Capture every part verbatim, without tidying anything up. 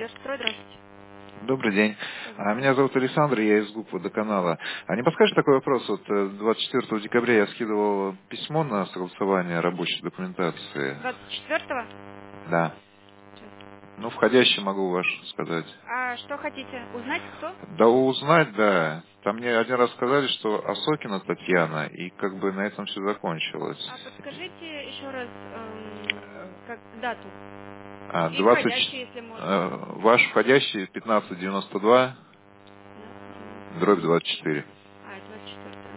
Строй, здравствуйте. Добрый день. Добрый А, день. Меня зовут Александр, я из ГУП водоканала. А не подскажешь такой вопрос? Вот э, двадцать четвёртого декабря я скидывал письмо на согласование рабочей документации. двадцать четвёртого? Да. Сейчас. Ну, входящий могу ваш сказать. А что хотите? Узнать, кто? Да узнать, да. Там мне один раз сказали, что Осокина Татьяна, и как бы на этом все закончилось. А подскажите еще раз эм, как дату. А, И двадцать, входящий, если можно. э, ваш входящий пятнадцать девяносто два, пятнадцать девяносто дробь два. двадцать четыре. А, это двадцать четвёртое.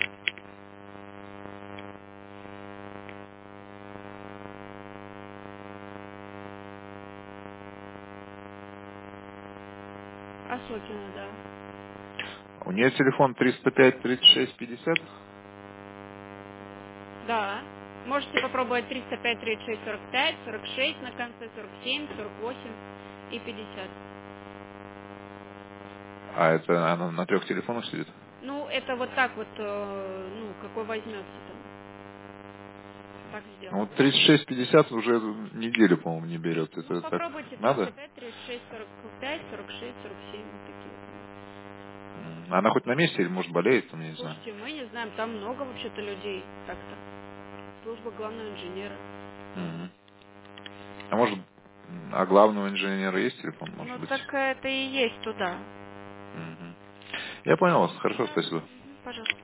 Осокина, да. У нее телефон триста пять тридцать шесть пятьдесят. Да. Можете попробовать триста пять, тридцать шесть, сорок пять, сорок шесть на конце, сорок семь, сорок восемь и пятьдесят. А это она на трех телефонах сидит? Ну, это вот так вот, э, ну, какой возьмете там. Так Ну, сделано. вот тридцать шесть пятьдесят уже неделю, по-моему, не берет. Ну, Это так попробуйте надо? триста пять, тридцать шесть, сорок пять, сорок шесть, сорок семь. Вот такие вот номера. М, Она хоть на месте или, может, болеет, там, я не знаю. Слушайте, мы не знаем, там много вообще-то людей так-то. Служба главного инженера. Мгм. А может, м, а главного инженера есть телефон, может Ну, быть? так это и есть туда. Мгм. Я понял вас. Хорошо, Да. спасибо. Мгм, пожалуйста.